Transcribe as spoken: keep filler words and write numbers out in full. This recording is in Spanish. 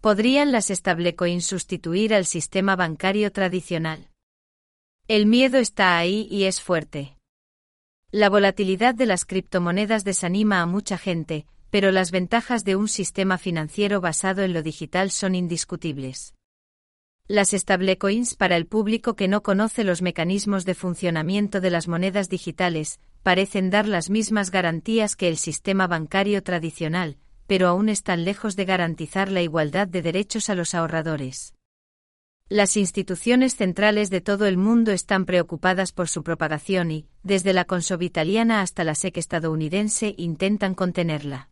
¿Podrían las stablecoins sustituir al sistema bancario tradicional? El miedo está ahí y es fuerte. La volatilidad de las criptomonedas desanima a mucha gente, pero las ventajas de un sistema financiero basado en lo digital son indiscutibles. Las stablecoins, para el público que no conoce los mecanismos de funcionamiento de las monedas digitales, parecen dar las mismas garantías que el sistema bancario tradicional, pero aún están lejos de garantizar la igualdad de derechos a los ahorradores. Las instituciones centrales de todo el mundo están preocupadas por su propagación y, desde la Consob italiana hasta la S E C estadounidense, intentan contenerla.